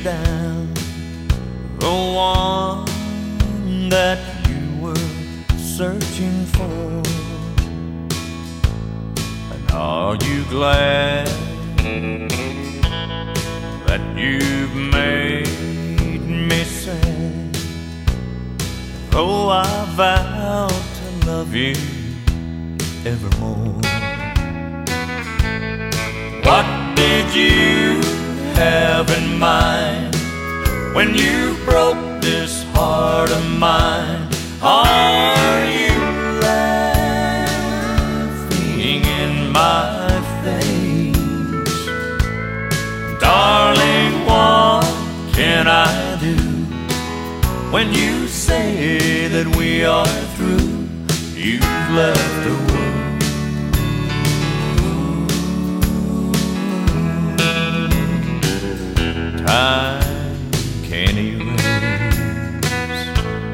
down, the one that you were searching for. And are you glad that you've made me sad? Oh, I vow to love you evermore. What did you have in mind when you broke this heart of mine? Are you laughing in my face? Darling, what can I do when you say that we are through? You've left a wound. Time can't erase.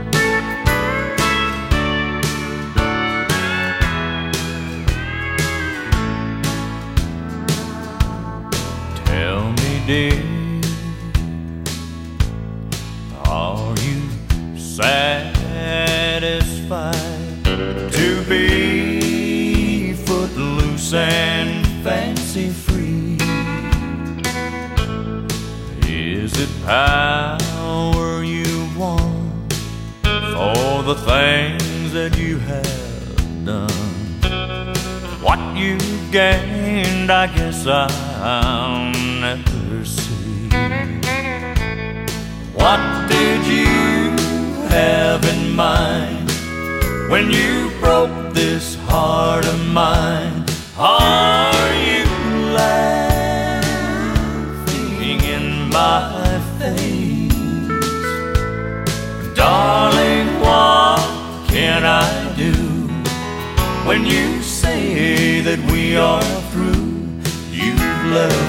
Tell me, dear, are you satisfied to be footloose and fancy free? Is it power you want for the things that you have done? What you gained, I guess I'll never see. What did you have in mind when you broke this heart of mine? Are you laughing in my face? Darling, what can I do when you say that we are through? You've left